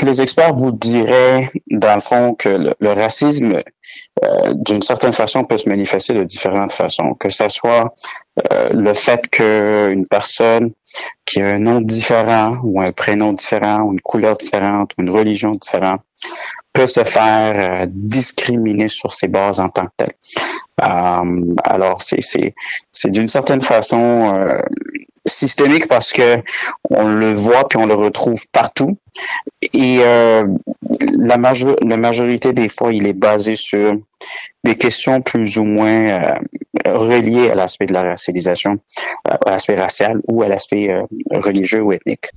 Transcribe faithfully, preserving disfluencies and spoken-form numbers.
les experts vous diraient, dans le fond, que le, le racisme, euh, d'une certaine façon, peut se manifester de différentes façons. Que ce soit euh, le fait qu'une personne qui a un nom différent, ou un prénom différent, ou une couleur différente, ou une religion différente, peut se faire euh, discriminer sur ses bases en tant que telle. Euh, alors, c'est, c'est, c'est d'une certaine façon euh, systémique parce que on le voit puis on le retrouve partout. Et euh, la, major- la majorité des fois, il est basé sur des questions plus ou moins euh, reliées à l'aspect de la racialisation, à l'aspect racial ou à l'aspect euh, religieux ou ethnique.